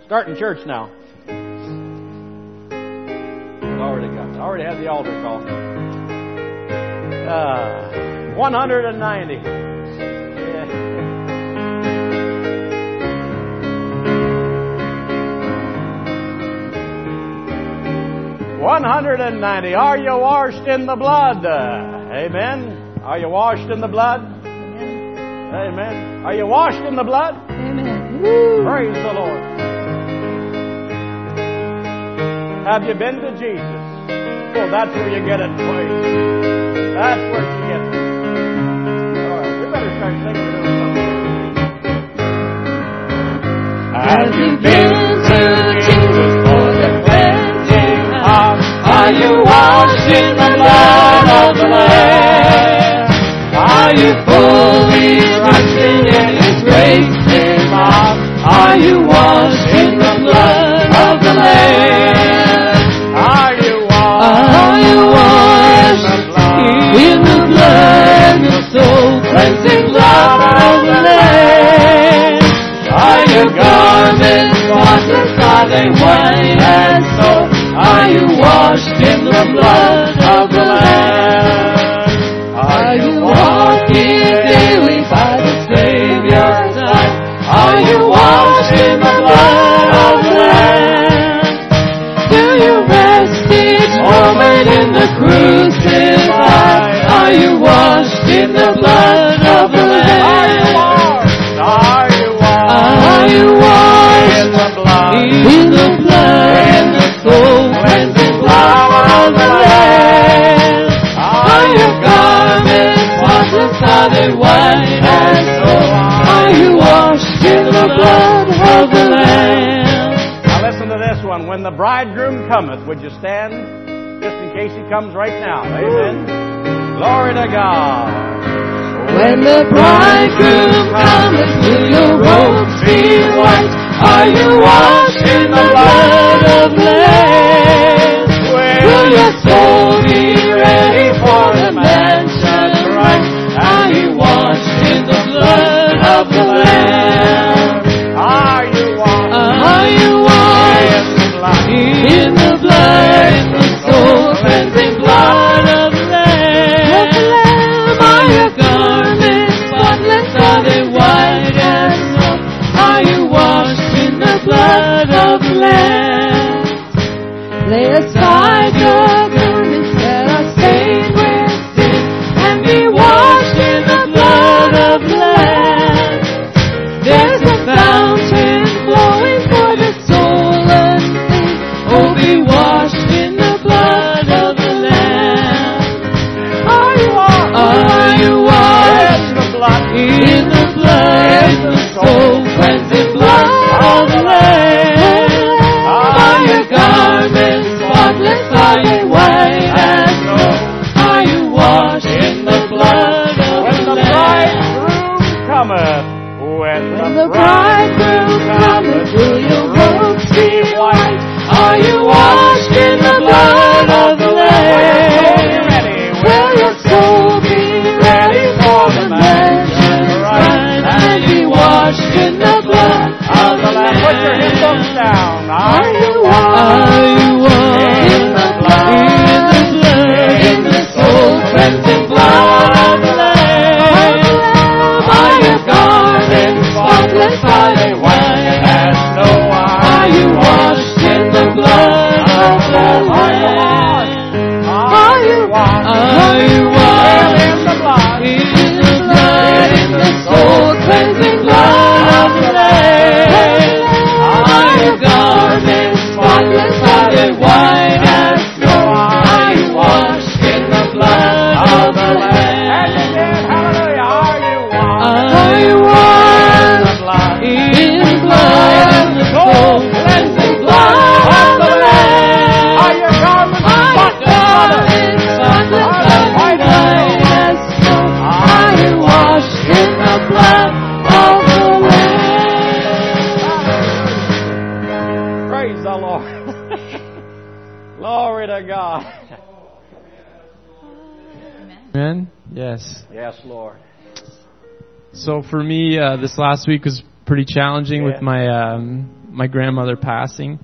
Starting church now. Glory to God. I already had the altar call. 190. Yeah. 190. Are you washed in the blood? Amen. Are you washed in the blood? Amen. Amen. Are you washed in the blood? Amen. Woo. Praise the Lord. Have you been to Jesus? Oh, that's where you get it, praise. That's where you get it. All right, we better start singing a little something. Have you been to Jesus for the cleansing of? Are you washed in the blood of the Lamb? Are you fully trusting in His grace and love? Are you washed in the blood of the Lamb? Are you washed in the blood, the soul cleansing blood of the Lamb? Are your garments spotless? Are they white as snow? Are you washed in the blood of the Lamb? Are you walking daily by the Savior's side? Are you washed in the blood of the Lamb? Do you rest each moment in the crucified? Are you washed in the blood of the Lamb? Are you washed? Are you washed in the blood? In the blood, the soul cleansing blood of the Lamb? Are your garments spotless? Are they white as snow? Are you washed in the blood of the Lamb? Now listen to this one. When the bridegroom cometh, would you stand? Just in case he comes right now. Amen. Glory to God. When the bridegroom cometh, will your robes be white? Are you washed in the blood of the Lamb? Will your soul be ready for the mansion bright? Are you washed in the blood of the Lamb? Are you washed? Are you washed in the blood, in the soul cleansing blood of the Lamb? Are your garments spotless? Are they white as snow? Are you washed in the blood of the Lamb? Lay aside your garments that are stained with sin, and be washed in the blood of the Lamb. There's a fountain flowing for the soul unseen. Oh, be washed in the blood of the Lamb. Are you washed? Are you washed In the blood. in the blood, the soul cleansing blood of the Lamb? Are your garments spotless? Are they white as snow? Are you washed in the blood of When the the Lamb? bridegroom cometh. When When the bridegroom cometh, will your robes be white? Are you washed in the blood of the Lamb? Will your soul be ready for the mansion bride? And be washed in the blood of the Lamb? Put your hip books down. Are you washed in the blood, in the soul cleansing blood of the Lamb? Are your garments spotless? Are they white as snow? Are you washed in the blood of the Lamb? Are you washed? Are you washed In the blood. in the blood, in the soul cleansing blood of the Lamb? Are your garments spotless? Are they white as snow? Are you washed in the blood of the And Lamb? again, hallelujah. Are you washed? Are you In washed the blood. in the blood, in the soul cleansing blood of the Lamb? Are your garments Are your spotless? garments spotless? Are they white as snow? Are you washed in the blood of the Lamb? Praise the Lord. Glory to God. Amen? Yes. Yes, Lord. So for me, this last week was pretty challenging Yeah. with my my grandmother passing.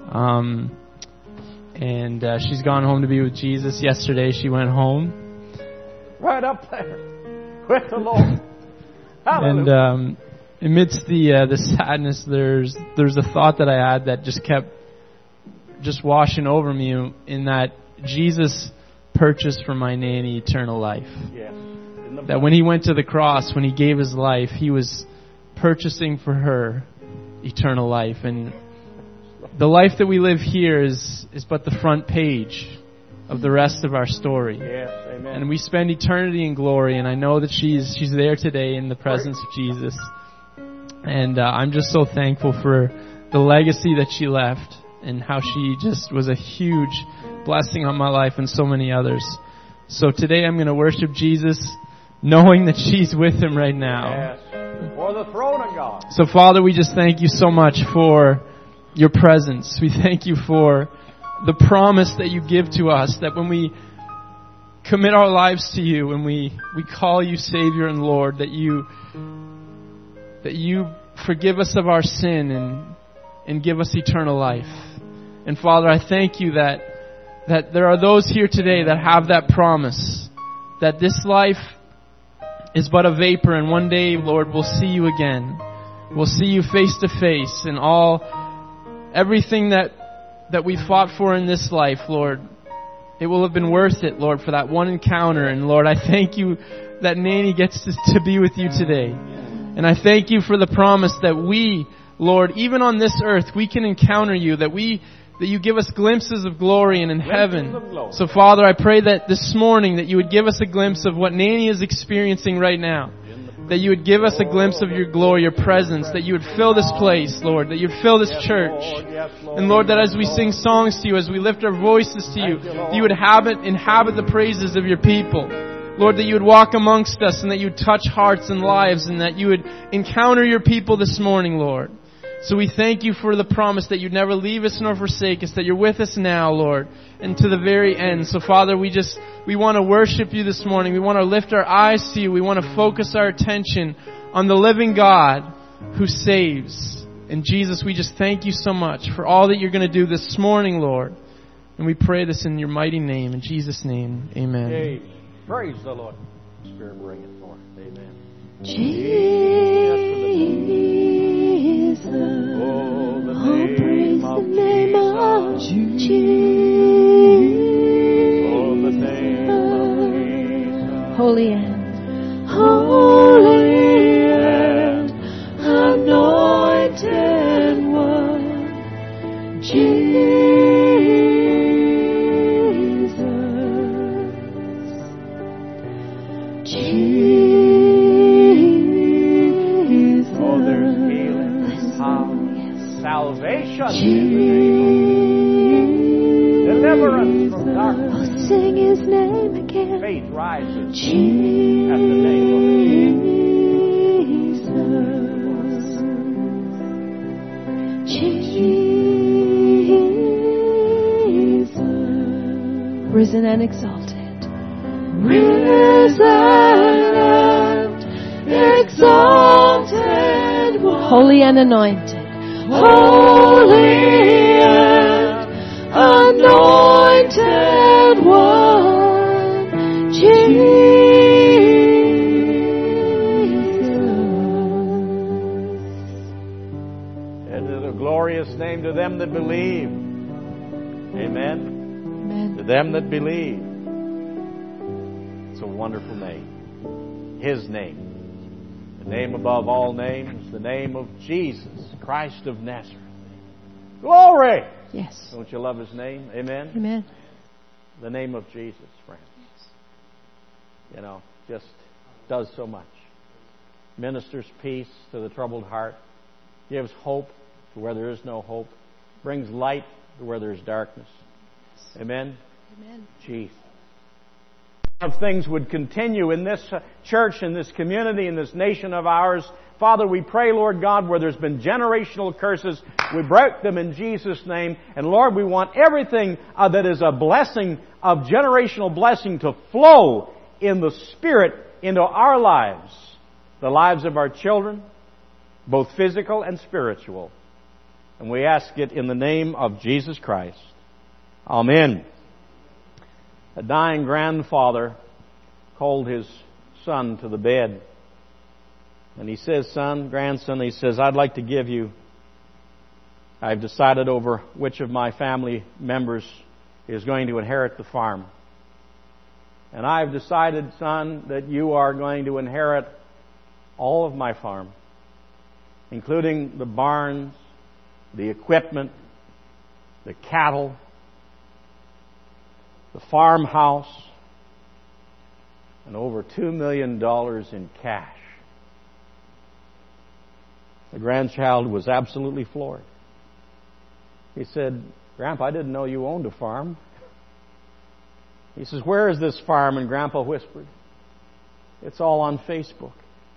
And she's gone home to be with Jesus. Yesterday she went home. Right up there with the Lord. Hallelujah. And amidst the sadness, there's a thought that I had that just kept washing over me, in that Jesus purchased for my nanny eternal life. Yes. That when He went to the cross, when He gave His life, He was purchasing for her eternal life. And the life that we live here is but the front page of the rest of our story. Yes, amen. And we spend eternity in glory, and I know that she's there today in the presence of Jesus. And I'm just so thankful for the legacy that she left, and how she just was a huge blessing on my life and so many others. So today I'm going to worship Jesus, knowing that she's with Him right now. Yes, for the throne of God. So Father, we just thank You so much for Your presence. We thank You for the promise that You give to us, that when we commit our lives to You, when we call You Savior and Lord, that You forgive us of our sin and give us eternal life. And Father, I thank You that there are those here today that have that promise, that this life is but a vapor, and one day, Lord, we'll see You again. We'll see You face to face, and everything that we fought for in this life, Lord, it will have been worth it, Lord, for that one encounter. And Lord, I thank You that Nanny gets to be with You today. And I thank You for the promise that we, Lord, even on this earth, we can encounter You, that You give us glimpses of glory and in heaven. So Father, I pray that this morning that You would give us a glimpse of what Nanny is experiencing right now. That You would give us a glimpse of Your glory, Your presence, that You would fill this place, Lord, that You would fill this church. And Lord, that as we sing songs to You, as we lift our voices to You, that You would inhabit the praises of Your people. Lord, that You would walk amongst us, and that You would touch hearts and lives, and that You would encounter Your people this morning, Lord. So we thank You for the promise that You'd never leave us nor forsake us, that You're with us now, Lord, and to the very end. So Father, we want to worship You this morning. We want to lift our eyes to You. We want to focus our attention on the living God who saves. And Jesus, we just thank You so much for all that You're going to do this morning, Lord. And we pray this in Your mighty name, in Jesus' name. Amen. Amen. Praise the Lord. Spirit, bring it forth. Amen. Jesus. Oh, the praise name the of name of Jesus. Jesus. Oh, the name of Jesus. Holy and anointed one, Jesus. Jesus. Oh, there's healing, power, salvation, deliverance from darkness. I'll sing His name again. Faith rises at the Jesus. name of Jesus. Risen and exalted. Risen and exalted one. Holy and anointed. Holy and anointed one. Jesus. And the glorious name to them that believe. Amen. Amen. To them that believe. It's a wonderful name. His name. The name above all names. The name of Jesus, Christ of Nazareth. Glory! Yes. Don't you love His name? Amen. Amen. The name of Jesus, friends. You know, just does so much. Ministers peace to the troubled heart. Gives hope to where there is no hope. Brings light to where there is darkness. Amen? Amen. Jesus. Of things would continue in this church, in this community, in this nation of ours. Father, we pray, Lord God, where there's been generational curses, we break them in Jesus' name. And Lord, we want everything that is a blessing, of generational blessing, to flow in the Spirit into our lives. The lives of our children, both physical and spiritual. And we ask it in the name of Jesus Christ. Amen. A dying grandfather called his son to the bed. And he says, grandson, he says, I've decided over which of my family members is going to inherit the farm. And I've decided, son, that you are going to inherit all of my farm, including the barns, the equipment, the cattle, the farmhouse, and over $2 million in cash. The grandchild was absolutely floored. He said, Grandpa, I didn't know you owned a farm. He says, where is this farm? And Grandpa whispered, it's all on Facebook.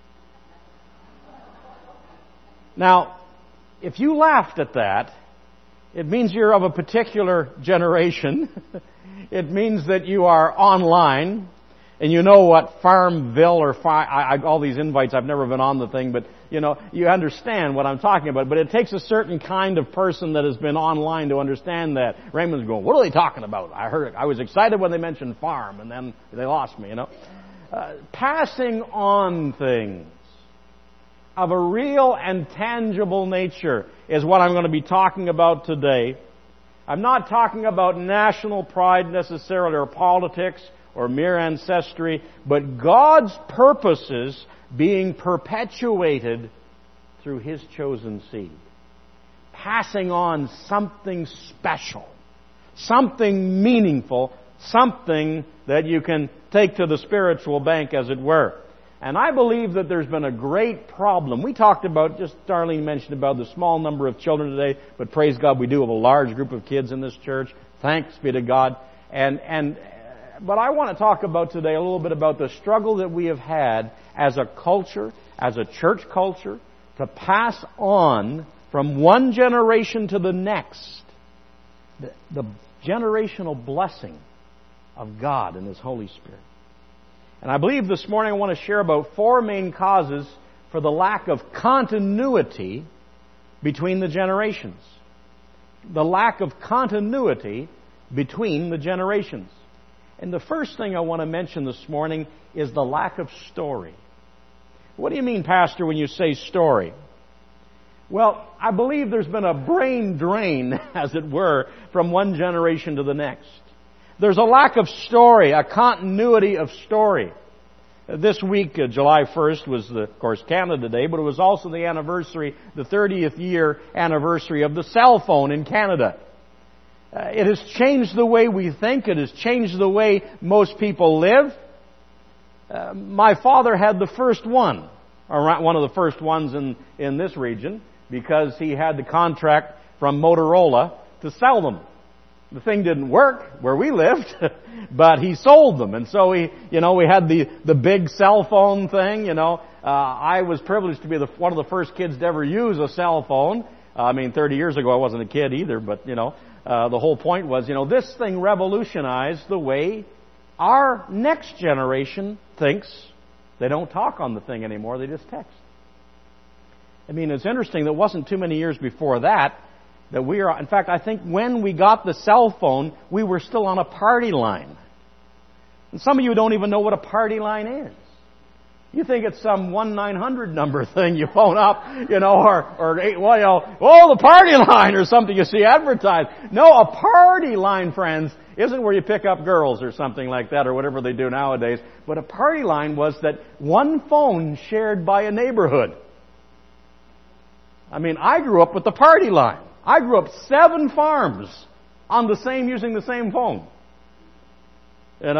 Now, if you laughed at that, it means you're of a particular generation. It means that you are online, and you know what Farmville or all these invites, I've never been on the thing, but you understand what I'm talking about. But it takes a certain kind of person that has been online to understand that. Raymond's going, what are they talking about? I was excited when they mentioned farm, and then they lost me, Passing on things of a real and tangible nature is what I'm going to be talking about today. I'm not talking about national pride necessarily, or politics, or mere ancestry, but God's purposes being perpetuated through His chosen seed. Passing on something special, something meaningful, something that you can take to the spiritual bank, as it were. And I believe that there's been a great problem. We talked about, just Darlene mentioned about the small number of children today, but praise God, we do have a large group of kids in this church. Thanks be to God. But I want to talk about today a little bit about the struggle that we have had as a culture, as a church culture, to pass on from one generation to the next the generational blessing of God and His Holy Spirit. And I believe this morning I want to share about 4 main causes for the lack of continuity between the generations. The lack of continuity between the generations. And the first thing I want to mention this morning is the lack of story. What do you mean, Pastor, when you say story? Well, I believe there's been a brain drain, as it were, from one generation to the next. There's a lack of story, a continuity of story. This week, July 1st, was, of course, Canada Day, but it was also the 30th year anniversary of the cell phone in Canada. It has changed the way we think. It has changed the way most people live. My father had the first one, or one of the first ones in this region, because he had the contract from Motorola to sell them. The thing didn't work where we lived, but he sold them. And so we had the big cell phone thing, I was privileged to be one of the first kids to ever use a cell phone. 30 years ago I wasn't a kid either, but the whole point was, this thing revolutionized the way our next generation thinks. They don't talk on the thing anymore, they just text. It's interesting that it wasn't too many years before that in fact, I think when we got the cell phone, we were still on a party line. And some of you don't even know what a party line is. You think it's some 1-900 number thing you phone up, the party line or something you see advertised. No, a party line, friends, isn't where you pick up girls or something like that or whatever they do nowadays. But a party line was that one phone shared by a neighborhood. I grew up with the party line. I grew up 7 farms using the same phone. And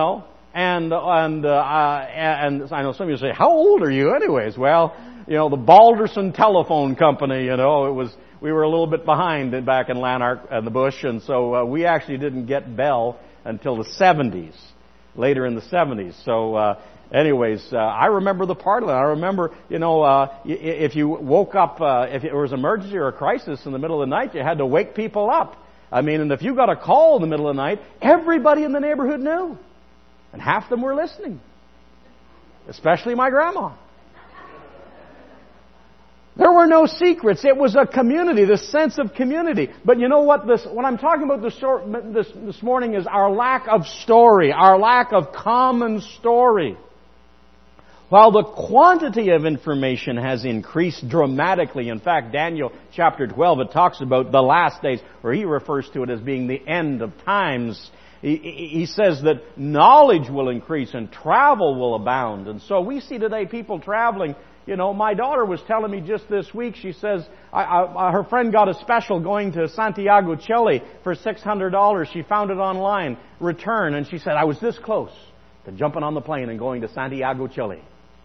I know some of you say, how old are you anyways? Well, the Balderson Telephone Company, we were a little bit behind back in Lanark and the Bush, and so we actually didn't get Bell until the 70s, later in the 70s. So I remember the party line. I remember, if you woke up, if it was an emergency or a crisis in the middle of the night, you had to wake people up. And if you got a call in the middle of the night, everybody in the neighborhood knew. And half of them were listening. Especially my grandma. There were no secrets. It was a community, the sense of community. But you know what? What I'm talking about this morning is our lack of story, our lack of common story. While the quantity of information has increased dramatically, in fact, Daniel chapter 12, it talks about the last days, or he refers to it as being the end of times. He says that knowledge will increase and travel will abound. And so we see today people traveling. You know, my daughter was telling me just this week, she says, her friend got a special going to Santiago, Chile for $600. She found it online, return, and she said, I was this close to jumping on the plane and going to Santiago, Chile.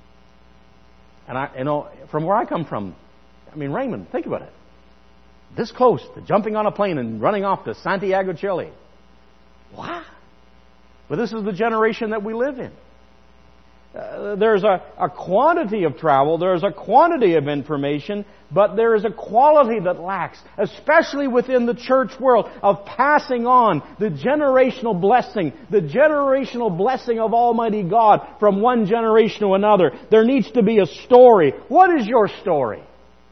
And from where I come from, Raymond, think about it. This close to jumping on a plane and running off to Santiago, Chile. Wow. But this is the generation that we live in. There's a quantity of travel, there's a quantity of information, but there is a quality that lacks, especially within the church world, of passing on the generational blessing of Almighty God from one generation to another. There needs to be a story. What is your story?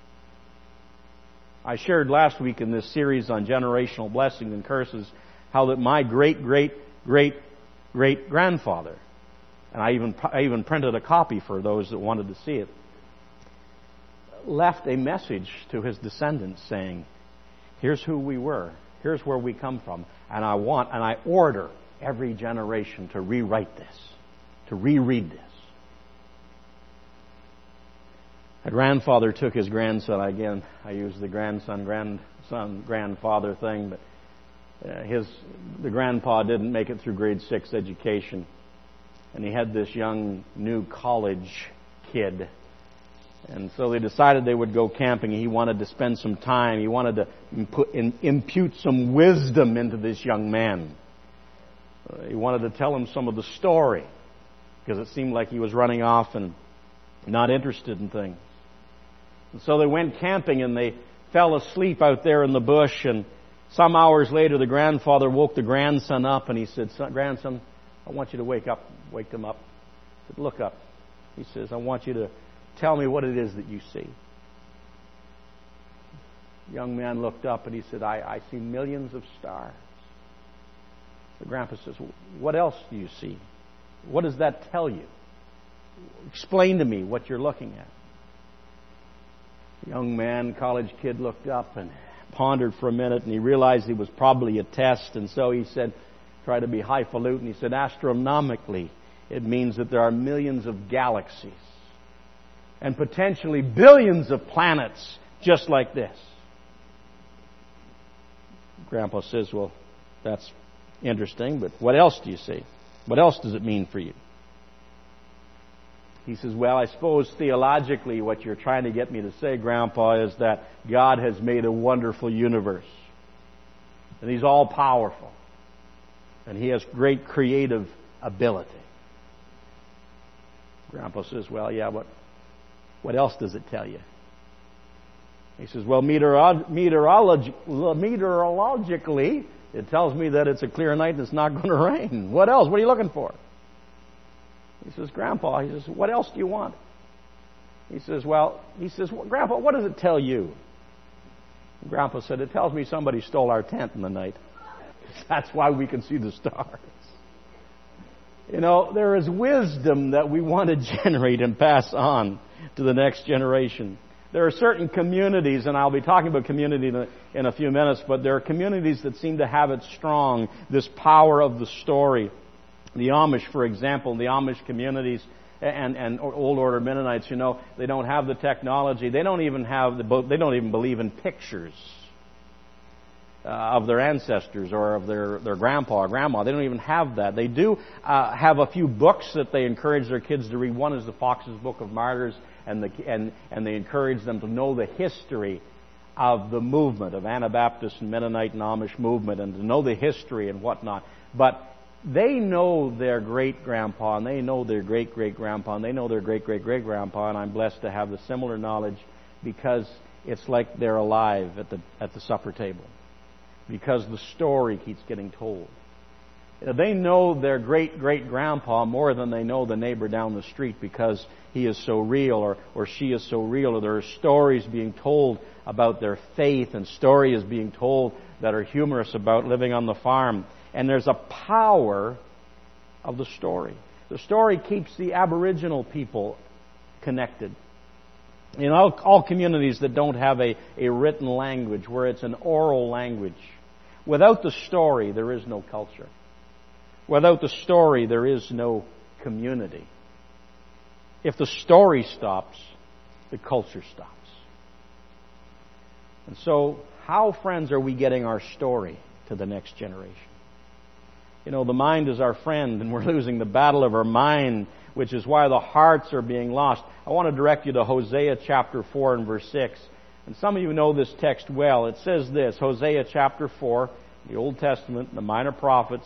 I shared last week in this series on generational blessings and curses how that my great-great-great-great-grandfather, and I even printed a copy for those that wanted to see it, left a message to his descendants saying, here's who we were, here's where we come from, and I order every generation to rewrite this, to reread this. A grandfather took his grandson, again, I use the grandfather thing, but the grandpa didn't make it through grade 6 education. And he had this young, new college kid. And so they decided they would go camping. He wanted to spend some time. He wanted to impute some wisdom into this young man. He wanted to tell him some of the story, because it seemed like he was running off and not interested in things. And so they went camping and they fell asleep out there in the bush. And some hours later, the grandfather woke the grandson up and he said, "Grandson, I want you to wake up." Waked him up. He said, "Look up." He says, "I want you to tell me what it is that you see." The young man looked up and he said, I see millions of stars. The grandpa says, "What else do you see? What does that tell you? Explain to me what you're looking at." The young man, college kid, looked up and pondered for a minute, and he realized it was probably a test, and so he said, try to be highfalutin. He said, astronomically, it means that there are millions of galaxies and potentially billions of planets just like this. Grandpa says, "Well, that's interesting, but what else do you see? What else does it mean for you?" He says, "Well, I suppose theologically what you're trying to get me to say, Grandpa, is that God has made a wonderful universe. And He's all-powerful. And He has great creative ability." Grandpa says, "Well, yeah, but what else does it tell you?" He says, "Well, meteorologically, it tells me that it's a clear night and it's not going to rain. What else? What are you looking for?" He says, "Grandpa," he says, "what else do you want?" He says, "Grandpa, what does it tell you?" And Grandpa said, "It tells me somebody stole our tent in the night. That's why we can see the stars." You know, there is wisdom that we want to generate and pass on to the next generation. There are certain communities, and I'll be talking about community in a few minutes, but there are communities that seem to have it strong, this power of the story. The Amish, for example, the Amish communities and Old Order Mennonites, you know, they don't have the technology. They don't even believe in pictures of their ancestors or of their grandpa or grandma. They don't even have that. They do have a few books that they encourage their kids to read. One is the Fox's Book of Martyrs, and they encourage them to know the history of the movement of Anabaptist and Mennonite and Amish movement, and to know the history and whatnot. But they know their great-grandpa, and they know their great-great-grandpa, and they know their great-great-great-grandpa, and I'm blessed to have the similar knowledge, because it's like they're alive at the supper table. Because the story keeps getting told. They know their great-great-grandpa more than they know the neighbor down the street because he is so real or she is so real, or there are stories being told about their faith and stories being told that are humorous about living on the farm. And there's a power of the story. The story keeps the Aboriginal people connected. In all communities that don't have a written language, where it's an oral language, without the story, there is no culture. Without the story, there is no community. If the story stops, the culture stops. And so, how, friends, are we getting our story to the next generation? You know, the mind is our friend, and we're losing the battle of our mind, which is why the hearts are being lost. I want to direct you to Hosea chapter 4 and verse 6. And some of you know this text well. It says this, Hosea chapter 4, the Old Testament, the minor prophets.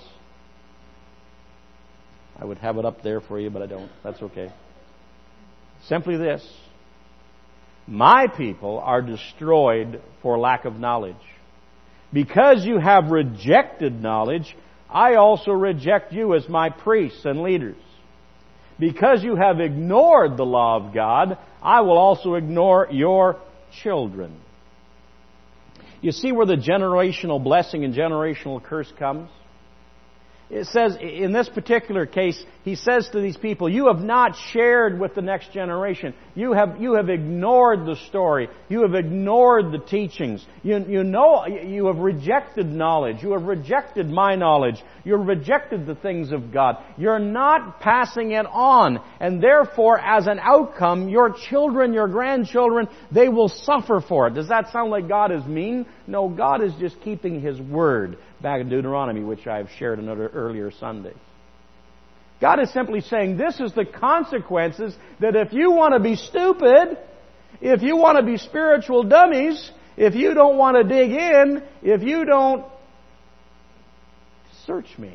I would have it up there for you, but I don't. That's okay. Simply this. My people are destroyed for lack of knowledge. Because you have rejected knowledge, I also reject you as my priests and leaders. Because you have ignored the law of God, I will also ignore your children. You see where the generational blessing and generational curse comes? It says, in this particular case, he says to these people, you have not shared with the next generation. You have ignored the story. You have ignored the teachings. You have rejected knowledge. You have rejected my knowledge. You have rejected the things of God. You're not passing it on. And therefore, as an outcome, your children, your grandchildren, they will suffer for it. Does that sound like God is mean? No, God is just keeping His word. Back in Deuteronomy, which I've shared in earlier Sundays. God is simply saying this is the consequences that if you want to be stupid, if you want to be spiritual dummies, if you don't want to dig in, if you don't search me.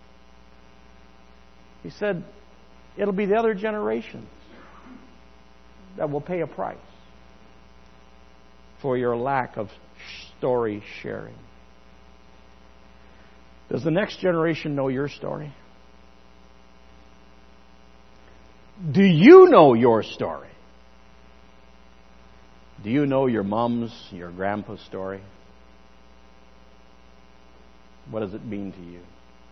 He said, it'll be the other generations that will pay a price for your lack of story sharing. Does the next generation know your story? Do you know your story? Do you know your mom's, your grandpa's story? What does it mean to you?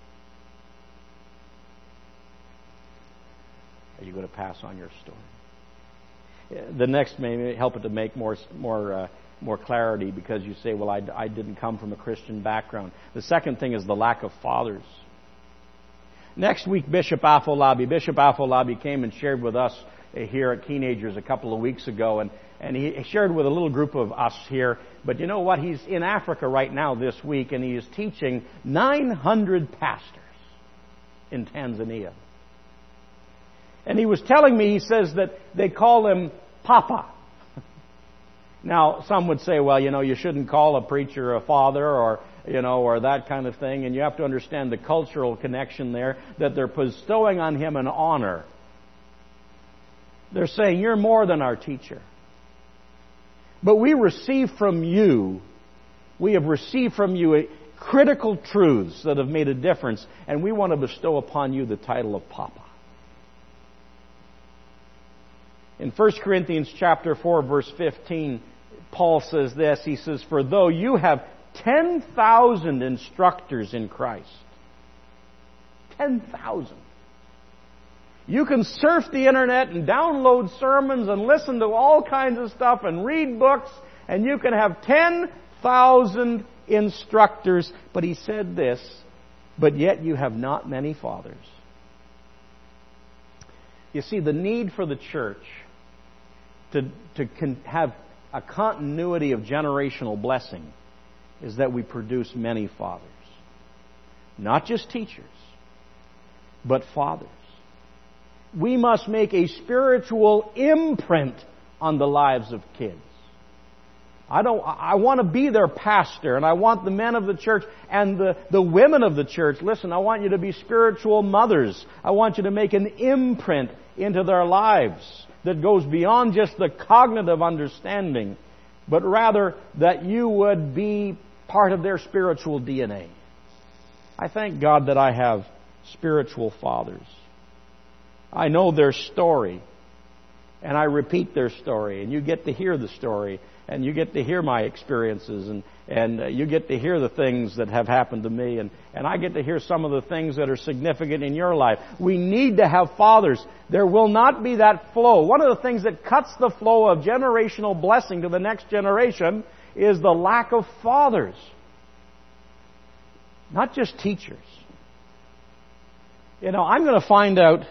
Are you going to pass on your story? The next may help it to make more clarity, because you say, well, I didn't come from a Christian background. The second thing is the lack of fathers. Next week, Bishop Afolabi came and shared with us here at Teenagers a couple of weeks ago, and he shared with a little group of us here. But you know what? He's in Africa right now this week, and he is teaching 900 pastors in Tanzania. And he was telling me, he says that they call him Papa. Now, some would say, well, you shouldn't call a preacher a father or that kind of thing. And you have to understand the cultural connection there, that they're bestowing on him an honor. They're saying, you're more than our teacher. But we have received from you critical truths that have made a difference, and we want to bestow upon you the title of Papa. In 1 Corinthians chapter 4, verse 15, Paul says this. He says, for though you have 10,000 instructors in Christ, 10,000. You can surf the internet and download sermons and listen to all kinds of stuff and read books, and you can have 10,000 instructors. But he said this, but yet you have not many fathers. You see, the need for the church to have a continuity of generational blessing is that we produce many fathers. Not just teachers, but fathers. We must make a spiritual imprint on the lives of kids. I want to be their pastor, and I want the men of the church and the women of the church. Listen, I want you to be spiritual mothers. I want you to make an imprint into their lives that goes beyond just the cognitive understanding, but rather that you would be part of their spiritual DNA. I thank God that I have spiritual fathers. I know their story, and I repeat their story, and you get to hear the story, and you get to hear my experiences, and you get to hear the things that have happened to me, and I get to hear some of the things that are significant in your life. We need to have fathers. There will not be that flow. One of the things that cuts the flow of generational blessing to the next generation is the lack of fathers. Not just teachers. You know, I'm going to find out,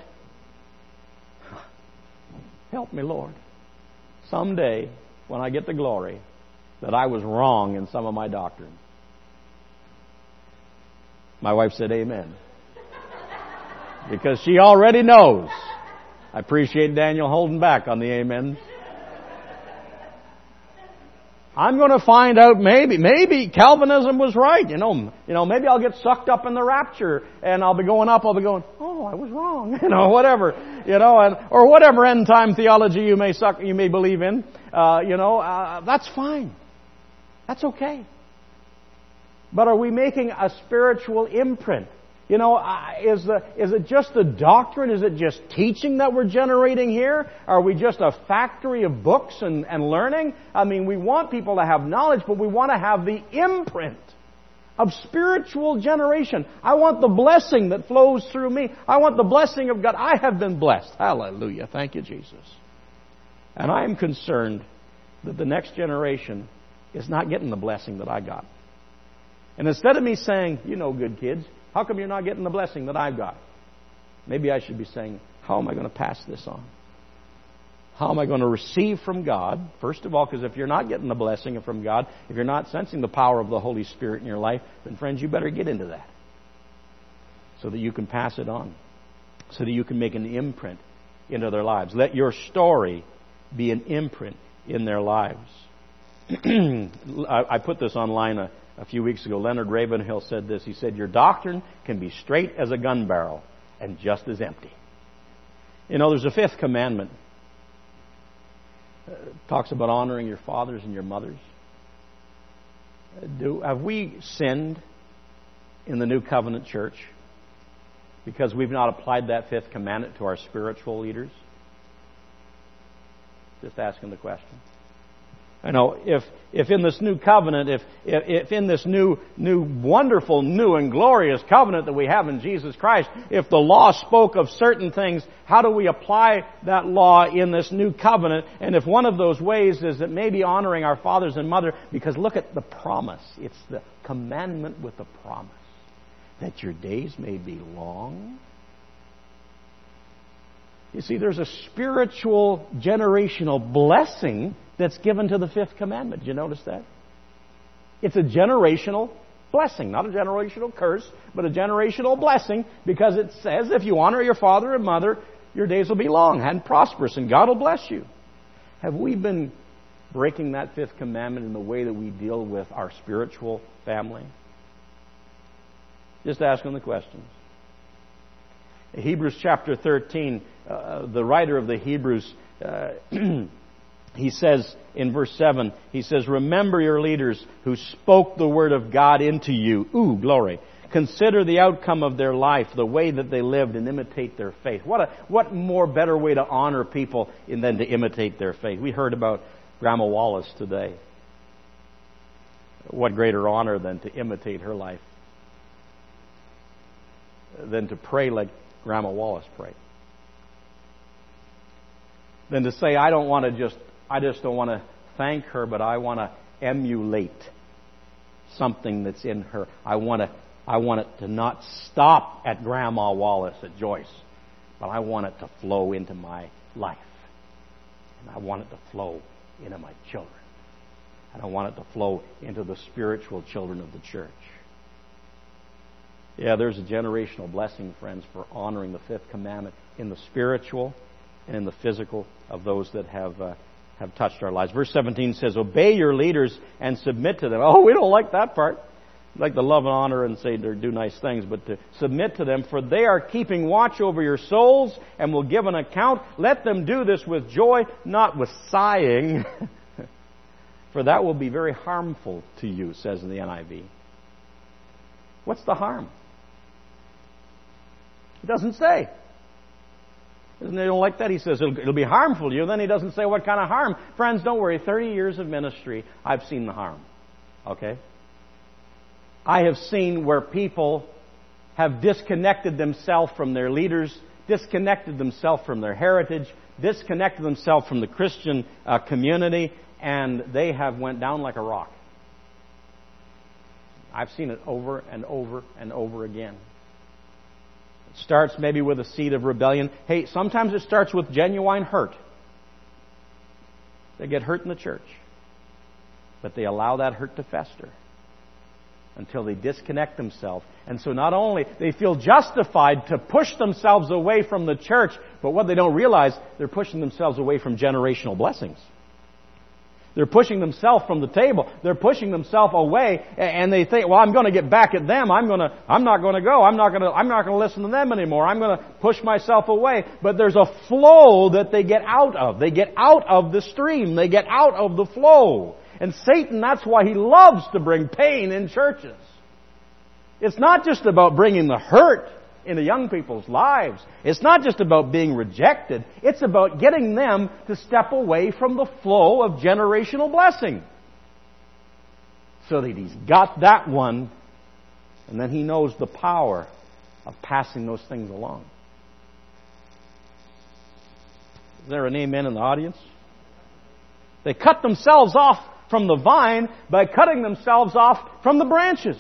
help me, Lord, someday when I get to glory, that I was wrong in some of my doctrine. My wife said amen. Because she already knows. I appreciate Daniel holding back on the amen. I'm going to find out maybe Calvinism was right. You know, maybe I'll get sucked up in the rapture and I'll be going up. I'll be going, oh, I was wrong. Whatever. Or whatever end time theology you may believe in. That's fine. That's okay. But are we making a spiritual imprint? Is it just the doctrine? Is it just teaching that we're generating here? Are we just a factory of books and learning? I mean, we want people to have knowledge, but we want to have the imprint of spiritual generation. I want the blessing that flows through me. I want the blessing of God. I have been blessed. Hallelujah. Thank you, Jesus. And I am concerned that the next generation is not getting the blessing that I got. And instead of me saying, good kids, how come you're not getting the blessing that I've got? Maybe I should be saying, how am I going to pass this on? How am I going to receive from God? First of all, because if you're not getting the blessing from God, if you're not sensing the power of the Holy Spirit in your life, then friends, you better get into that. So that you can pass it on. So that you can make an imprint into their lives. Let your story be an imprint in their lives. I put this online a few weeks ago. Leonard Ravenhill said this. He said, your doctrine can be straight as a gun barrel and just as empty. There's a fifth commandment. It talks about honoring your fathers and your mothers. Have we sinned in the New Covenant Church because we've not applied that fifth commandment to our spiritual leaders? Just asking the question. If in this new covenant, if in this new wonderful, new and glorious covenant that we have in Jesus Christ, if the law spoke of certain things, how do we apply that law in this new covenant? And if one of those ways is that maybe honoring our fathers and mother, because look at the promise. It's the commandment with the promise that your days may be long. You see, there's a spiritual generational blessing that's given to the fifth commandment. Did you notice that? It's a generational blessing, not a generational curse, but a generational blessing, because it says if you honor your father and mother, your days will be long and prosperous, and God will bless you. Have we been breaking that fifth commandment in the way that we deal with our spiritual family? Just asking the questions. Hebrews chapter 13, the writer of the Hebrews, he says in verse 7, he says, remember your leaders who spoke the word of God into you. Ooh, glory. Consider the outcome of their life, the way that they lived, and imitate their faith. What more better way to honor people than to imitate their faith? We heard about Grandma Wallace today. What greater honor than to imitate her life? Than to pray like Grandma Wallace prayed. Than to say, I just don't want to thank her, but I want to emulate something that's in her. I want it to not stop at Grandma Wallace at Joyce, but I want it to flow into my life. And I want it to flow into my children. And I want it to flow into the spiritual children of the church. Yeah, there's a generational blessing, friends, for honoring the fifth commandment in the spiritual and in the physical of those that have touched our lives. Verse 17 says, obey your leaders and submit to them. Oh, we don't like that part. We like to love and honor and say they do nice things, but to submit to them, for they are keeping watch over your souls and will give an account. Let them do this with joy, not with sighing, for that will be very harmful to you, says in the NIV. What's the harm? It doesn't say. Isn't they don't like that? He says it'll be harmful to you. Then he doesn't say what kind of harm. Friends, don't worry. 30 years of ministry, I've seen the harm. Okay? I have seen where people have disconnected themselves from their leaders, disconnected themselves from their heritage, disconnected themselves from the Christian community, and they have went down like a rock. I've seen it over and over and over again. It starts maybe with a seed of rebellion. Hey, sometimes it starts with genuine hurt. They get hurt in the church. But they allow that hurt to fester until they disconnect themselves. And so not only they feel justified to push themselves away from the church, but what they don't realize, they're pushing themselves away from generational blessings. They're pushing themselves from the table. They're pushing themselves away, and they think, well, I'm going to get back at them. I'm not going to go. I'm not going to listen to them anymore. I'm going to push myself away. But there's a flow that they get out of. They get out of the stream. They get out of the flow. And Satan, that's why he loves to bring pain in churches. It's not just about bringing the hurt into young people's lives. It's not just about being rejected. It's about getting them to step away from the flow of generational blessing. So that he's got that one, and then he knows the power of passing those things along. Is there an amen in the audience? They cut themselves off from the vine by cutting themselves off from the branches.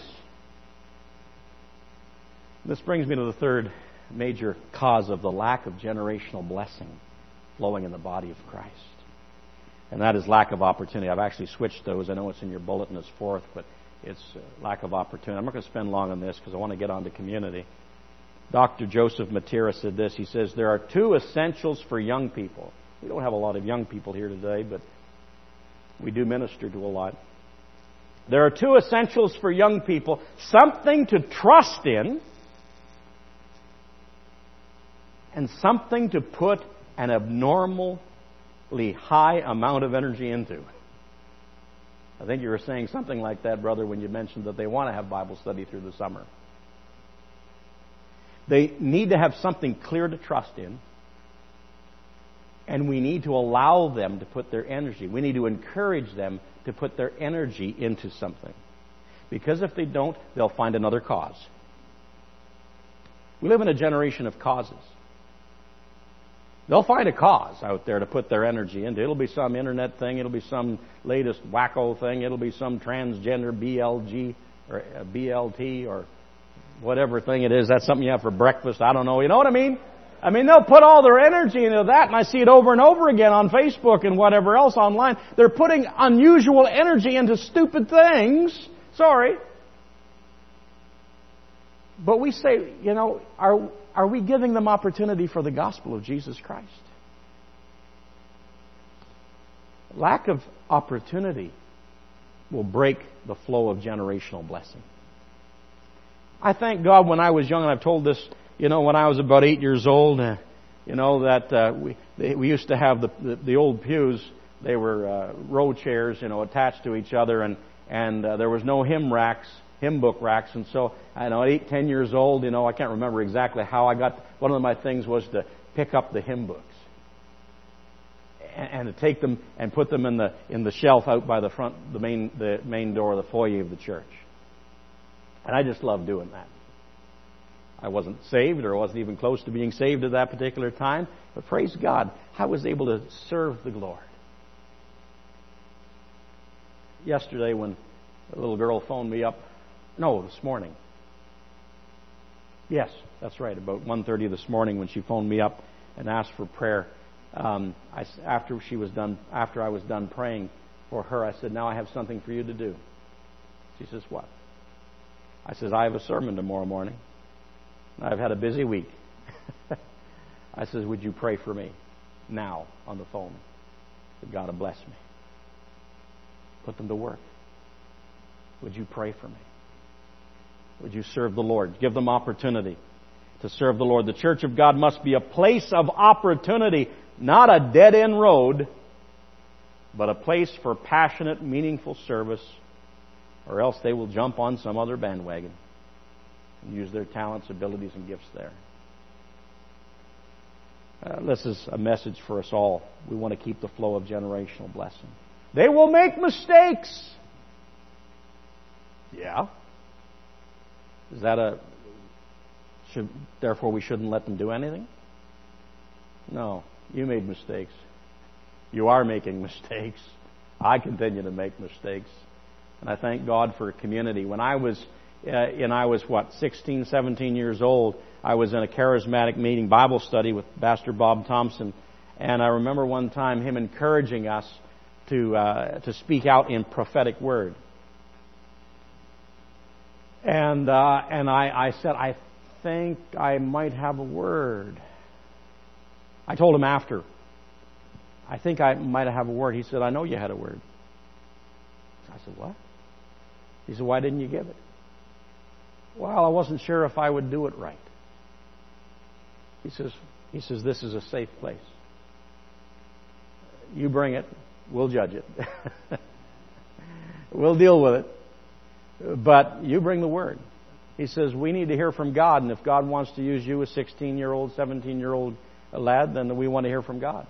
This brings me to the third major cause of the lack of generational blessing flowing in the body of Christ. And that is lack of opportunity. I've actually switched those. I know it's in your bulletin as fourth, but it's lack of opportunity. I'm not going to spend long on this because I want to get on to community. Dr. Joseph Matera said this. He says, there are two essentials for young people. We don't have a lot of young people here today, but we do minister to a lot. There are two essentials for young people. Something to trust in, and something to put an abnormally high amount of energy into. I think you were saying something like that, brother, when you mentioned that they want to have Bible study through the summer. They need to have something clear to trust in, and we need to allow them to put their energy. We need to encourage them to put their energy into something. Because if they don't, they'll find another cause. We live in a generation of causes. They'll find a cause out there to put their energy into. It'll be some internet thing. It'll be some latest wacko thing. It'll be some transgender BLG or BLT or whatever thing it is. That's something you have for breakfast. I don't know. You know what I mean? I mean, they'll put all their energy into that, and I see it over and over again on Facebook and whatever else online. They're putting unusual energy into stupid things. Sorry. But we say, you know, are we giving them opportunity for the gospel of Jesus Christ? Lack of opportunity will break the flow of generational blessing. I thank God when I was young, and I've told this, you know, when I was about 8 years old, you know, that we used to have the old pews. They were row chairs, you know, attached to each other, and there was no hymn book racks, and so I know at 8, 10 years old, you know, I can't remember exactly how I got. One of my things was to pick up the hymn books and to take them and put them in the shelf out by the front, the main door of the foyer of the church. And I just loved doing that. I wasn't saved, or I wasn't even close to being saved at that particular time, but praise God, I was able to serve the Lord. Yesterday, when a little girl phoned me up. No, this morning. Yes, that's right. About 1:30 this morning, when she phoned me up and asked for prayer, after I was done praying for her, I said, "Now I have something for you to do." She says, "What?" I says, "I have a sermon tomorrow morning. I've had a busy week." I says, "Would you pray for me now on the phone that God will bless me? Put them to work. Would you pray for me? Would you serve the Lord? Give them opportunity to serve the Lord." The church of God must be a place of opportunity, not a dead-end road, but a place for passionate, meaningful service, or else they will jump on some other bandwagon and use their talents, abilities, and gifts there. This is a message for us all. We want to keep the flow of generational blessing. They will make mistakes. Yeah. Is that therefore we shouldn't let them do anything? No. You made mistakes. You are making mistakes. I continue to make mistakes. And I thank God for a community. When I was 16, 17 years old, I was in a charismatic meeting, Bible study with Pastor Bob Thompson. And I remember one time him encouraging us to speak out in prophetic word. And I said, I think I might have a word. I told him after, I think I might have a word. He said, I know you had a word. I said, what? He said, why didn't you give it? Well, I wasn't sure if I would do it right. He says, this is a safe place. You bring it, we'll judge it. We'll deal with it. But you bring the word. He says, we need to hear from God, and if God wants to use you, a 16-year-old, 17-year-old lad, then we want to hear from God.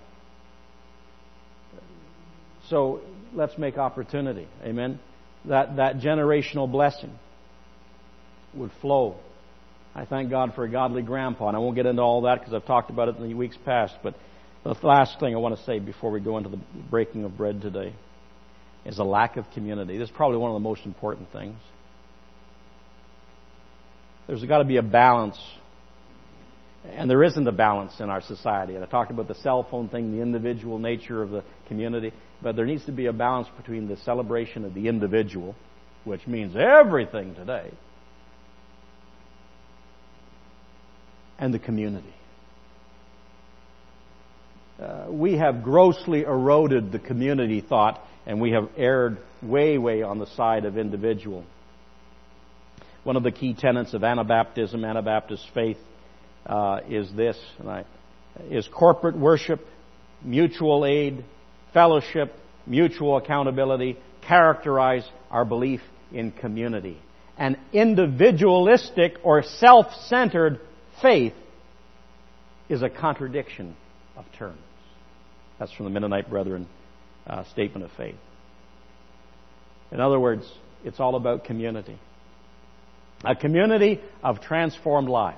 So let's make opportunity. Amen? That generational blessing would flow. I thank God for a godly grandpa, and I won't get into all that because I've talked about it in the weeks past, but the last thing I want to say before we go into the breaking of bread today is a lack of community. This is probably one of the most important things. There's got to be a balance, and there isn't a balance in our society. And I talked about the cell phone thing, the individual nature of the community, but there needs to be a balance between the celebration of the individual, which means everything today, and the community. We have grossly eroded the community thought, and we have erred way on the side of individual. One of the key tenets of Anabaptism, Anabaptist faith, is this, is corporate worship, mutual aid, fellowship, mutual accountability characterize our belief in community. An individualistic or self-centered faith is a contradiction of terms. That's from the Mennonite Brethren statement of faith. In other words, it's all about community. A community of transformed lives.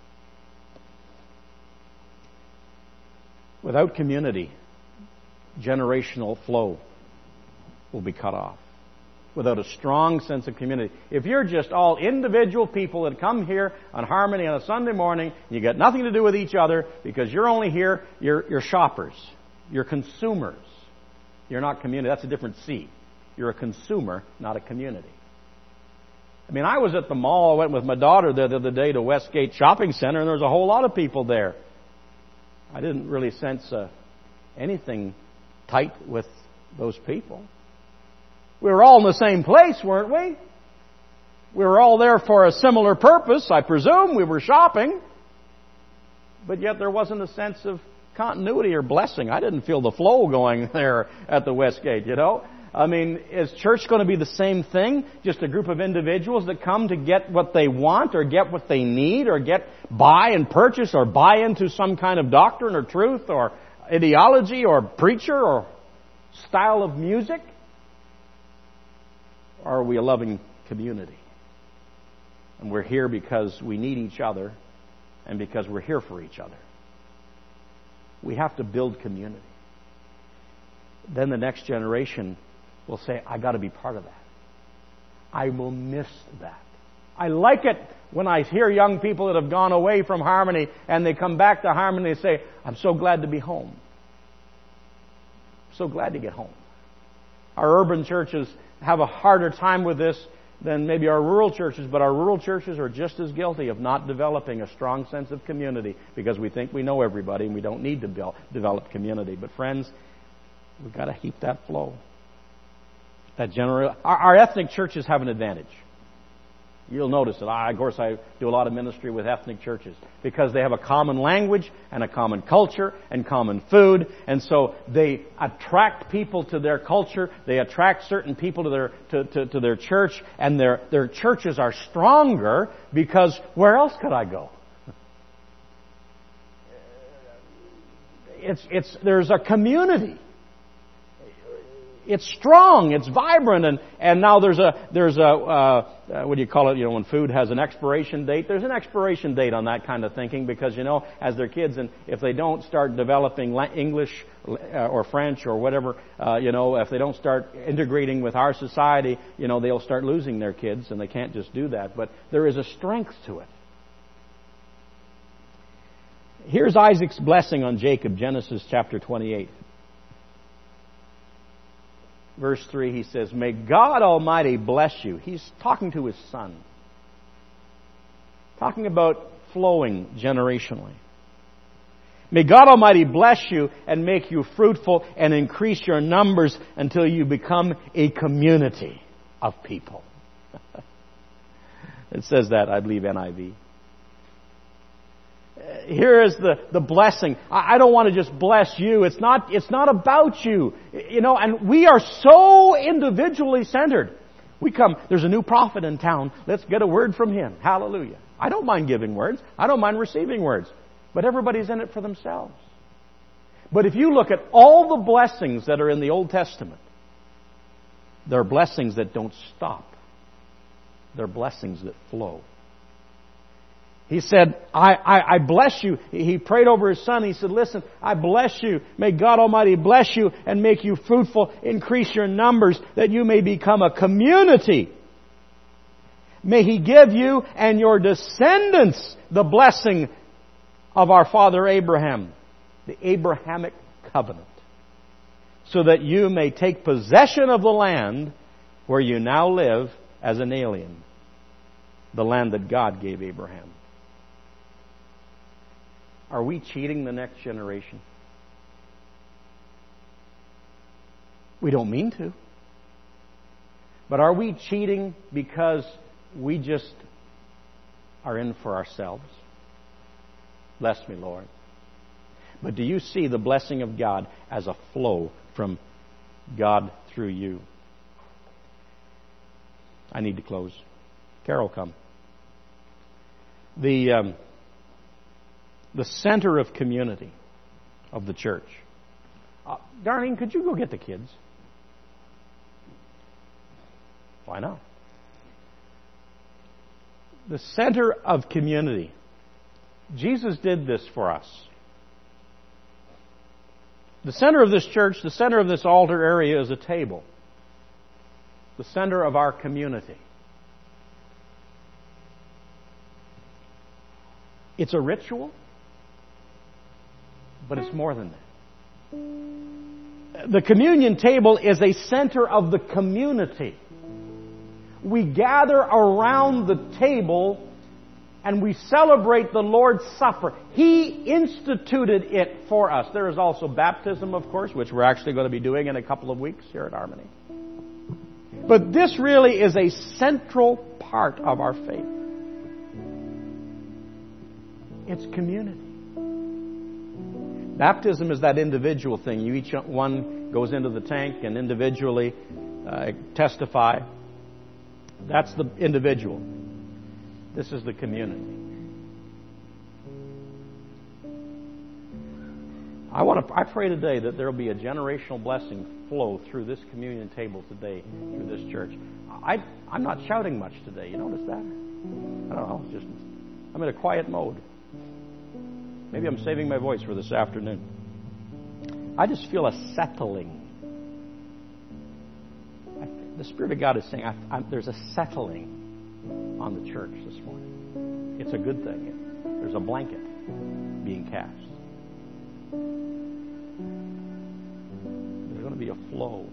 Without community, generational flow will be cut off. Without a strong sense of community. If you're just all individual people that come here on Harmony on a Sunday morning, you got nothing to do with each other because you're only here, you're shoppers. You're consumers. You're not community. That's a different C. You're a consumer, not a community. I mean, I was at the mall. I went with my daughter the other day to Westgate Shopping Center, and there was a whole lot of people there. I didn't really sense anything tight with those people. We were all in the same place, weren't we? We were all there for a similar purpose, I presume. We were shopping. But yet there wasn't a sense of continuity or blessing. I didn't feel the flow going there at the Westgate, you know. I mean, is church going to be the same thing? Just a group of individuals that come to get what they want or get what they need or buy and purchase or buy into some kind of doctrine or truth or ideology or preacher or style of music? Or are we a loving community? And we're here because we need each other and because we're here for each other. We have to build community. Then the next generation will say, I got to be part of that. I will miss that. I like it when I hear young people that have gone away from Harmony and they come back to Harmony and say, I'm so glad to be home. So glad to get home. Our urban churches have a harder time with this than maybe our rural churches, but our rural churches are just as guilty of not developing a strong sense of community because we think we know everybody and we don't need to develop community. But friends, we've got to keep that flow. Our ethnic churches have an advantage. You'll notice it. Of course, I do a lot of ministry with ethnic churches because they have a common language and a common culture and common food, and so they attract people to their culture. They attract certain people to their church, and their churches are stronger because where else could I go? there's a community. It's strong, it's vibrant, and now there's a what do you call it? You know, when food has an expiration date, there's an expiration date on that kind of thinking, because, you know, as their kids, and if they don't start developing English or French or whatever, you know, if they don't start integrating with our society, you know, they'll start losing their kids, and they can't just do that. But there is a strength to it. Here's Isaac's blessing on Jacob, Genesis chapter 28. Verse 3, he says, "May God Almighty bless you." He's talking to his son. Talking about flowing generationally. "May God Almighty bless you and make you fruitful and increase your numbers until you become a community of people." It says that, I believe, NIV. Here is the blessing. I don't want to just bless you. It's not about you. You know, and we are so individually centered. We come, there's a new prophet in town. Let's get a word from him. Hallelujah. I don't mind giving words. I don't mind receiving words. But everybody's in it for themselves. But if you look at all the blessings that are in the Old Testament, they're blessings that don't stop. They're blessings that flow. He said, I bless you. He prayed over his son. He said, listen, I bless you. May God Almighty bless you and make you fruitful, increase your numbers, that you may become a community. May He give you and your descendants the blessing of our father Abraham, the Abrahamic covenant, so that you may take possession of the land where you now live as an alien, the land that God gave Abraham. Are we cheating the next generation? We don't mean to. But are we cheating because we just are in for ourselves? Bless me, Lord. But do you see the blessing of God as a flow from God through you? I need to close. Carol, come. The center of community of the church. Darlene, could you go get the kids? Why not? The center of community. Jesus did this for us. The center of this church, the center of this altar area is a table. The center of our community. It's a ritual, but it's more than that. The communion table is a center of the community. We gather around the table and we celebrate the Lord's Supper. He instituted it for us. There is also baptism, of course, which we're actually going to be doing in a couple of weeks here at Harmony. But this really is a central part of our faith. It's community. Baptism is that individual thing. You each one goes into the tank and individually testify. That's the individual. This is the community. I pray today that there will be a generational blessing flow through this communion table today, through this church. I'm not shouting much today. You notice that? I don't know. I'm in a quiet mode. Maybe I'm saving my voice for this afternoon. I just feel a settling. The Spirit of God is saying there's a settling on the church this morning. It's a good thing. There's a blanket being cast. There's going to be a flow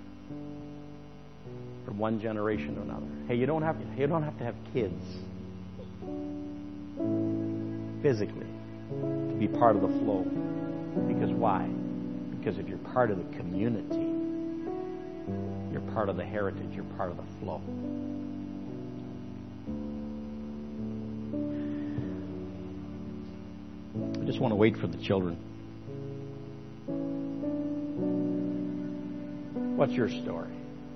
from one generation to another. Hey, you don't have to have kids physically to be part of the flow. Because why? Because if you're part of the community, you're part of the heritage, you're part of the flow. I just want to wait for the children. What's your story?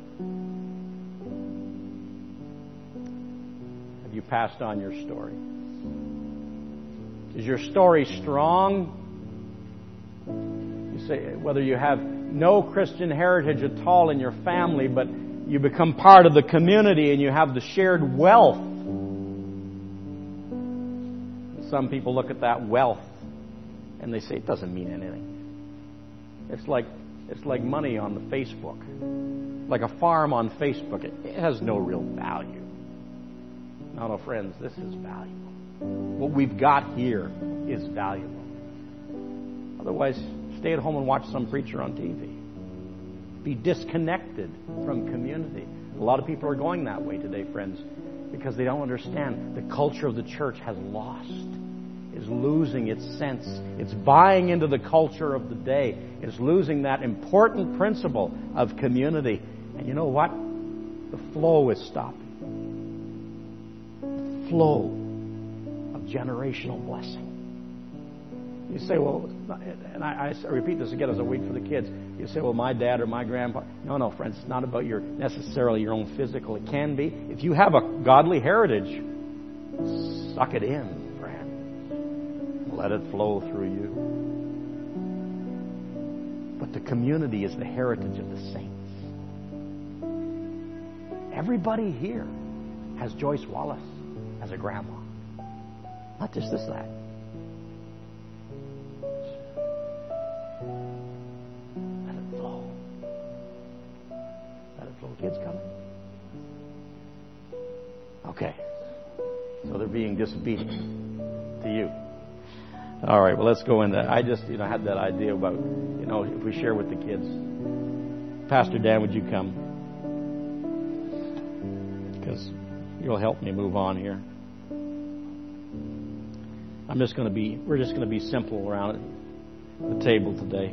Have you passed on your story? Is your story strong? say, whether you have no Christian heritage at all in your family, but you become part of the community and you have the shared wealth. Some people look at that wealth and they say it doesn't mean anything. It's like money on the Facebook, like a farm on Facebook. It has no real value. No, friends, this is valuable. What we've got here is valuable. Otherwise, stay at home and watch some preacher on TV. Be disconnected from community. A lot of people are going that way today, friends, because they don't understand the culture of the church has lost, is losing its sense. It's buying into the culture of the day. It's losing that important principle of community. And you know what? The flow is stopping. The flow of generational blessing. You say, well, and I repeat this again as I wait for the kids. You say, well, my dad or my grandpa. No, friends, it's not about necessarily your own physical. It can be. If you have a godly heritage, suck it in, friends. Let it flow through you. But the community is the heritage of the saints. Everybody here has Joyce Wallace as a grandma. Not just this, that. Kids coming? Okay. So they're being disobedient to you. All right, well, let's go into that. I just, had that idea about, if we share with the kids. Pastor Dan, would you come? Because you'll help me move on here. We're just going to be simple around the table today.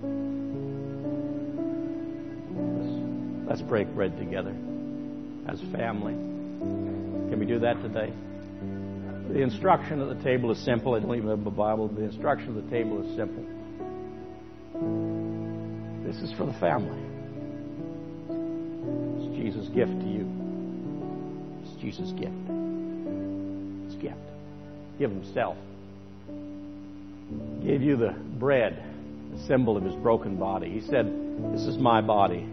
Let's break bread together as family. Can we do that today? The instruction at the table is simple. I don't even have a Bible. The instruction at the table is simple. This is for the family. It's Jesus' gift to you. It's Jesus' gift. It's gift. Give himself. He gave you the bread, the symbol of his broken body. He said, this is my body.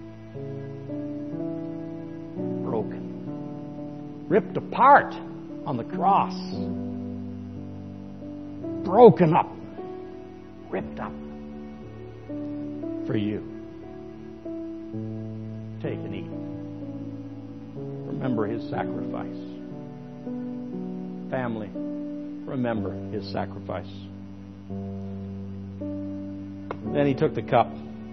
Broken. Ripped apart on the cross. Broken up. Ripped up. For you. Take and eat. Remember his sacrifice. Family, remember his sacrifice. Then he took the cup.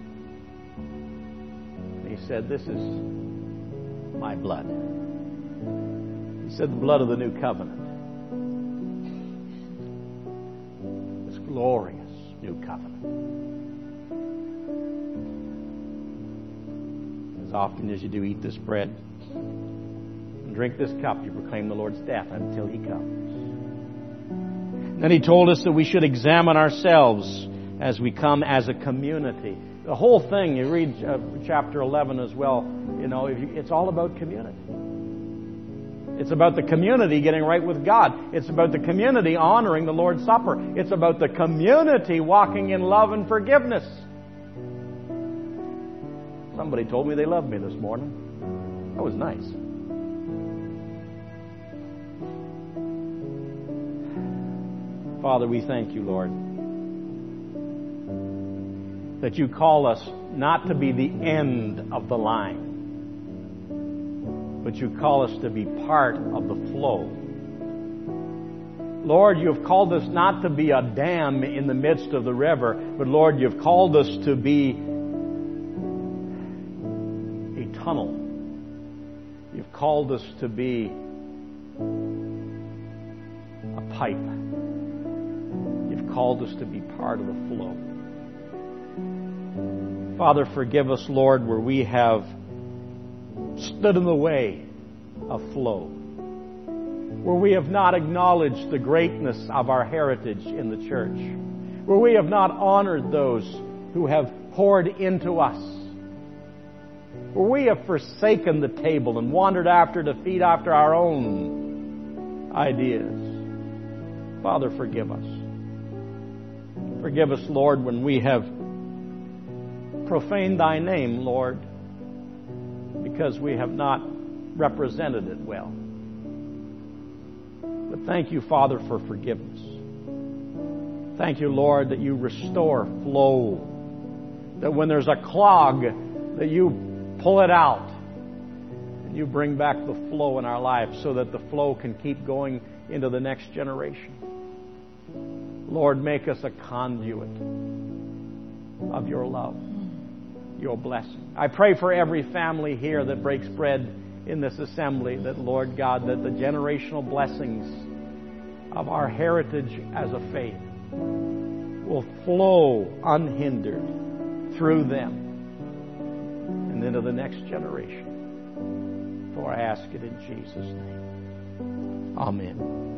And he said, this is my blood. He said, the blood of the new covenant. This glorious new covenant. As often as you do eat this bread and drink this cup, you proclaim the Lord's death until he comes. Then he told us that we should examine ourselves as we come as a community. The whole thing, you read chapter 11 as well, it's all about community. It's about the community getting right with God. It's about the community honoring the Lord's Supper. It's about the community walking in love and forgiveness. Somebody told me they loved me this morning. That was nice. Father, we thank you, Lord, that you call us not to be the end of the line, but you call us to be part of the flow. Lord, you have called us not to be a dam in the midst of the river, but Lord, you've called us to be a tunnel. You've called us to be a pipe. You've called us to be part of the flow. Father, forgive us, Lord, where we have stood in the way of flow, where we have not acknowledged the greatness of our heritage in the church, where we have not honored those who have poured into us, where we have forsaken the table and wandered to feed after our own ideas. Father, forgive us. Forgive us, Lord, when we have profane Thy name, Lord, because we have not represented it well. But thank you, Father, for forgiveness. Thank you, Lord, that you restore flow. That when there's a clog, that you pull it out and you bring back the flow in our life so that the flow can keep going into the next generation. Lord, make us a conduit of your love, your blessing. I pray for every family here that breaks bread in this assembly, that, Lord God, that the generational blessings of our heritage as a faith will flow unhindered through them and into the next generation. For I ask it in Jesus' name. Amen.